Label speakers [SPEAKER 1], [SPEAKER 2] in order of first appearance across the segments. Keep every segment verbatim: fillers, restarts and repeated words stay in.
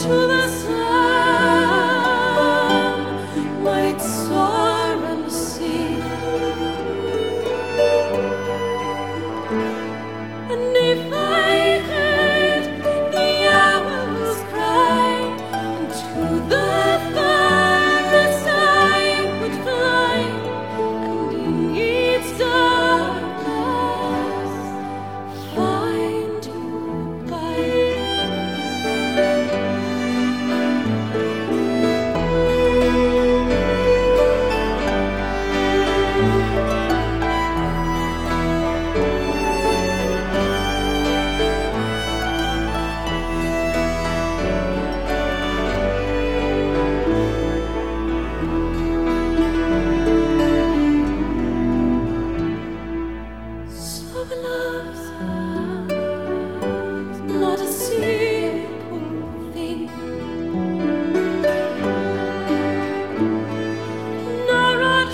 [SPEAKER 1] to the sun might soar and see. And if I heard the owls cry, to the furthest I would fly, and in its darkness find you by. So love's not a simple thing, nor are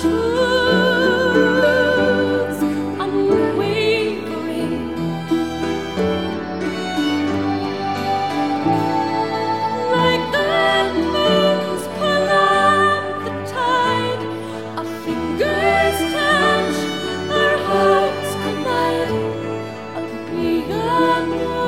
[SPEAKER 1] truths unwavering. Like the moon's pull on the tide, our fingers touch, our hearts collide, beyond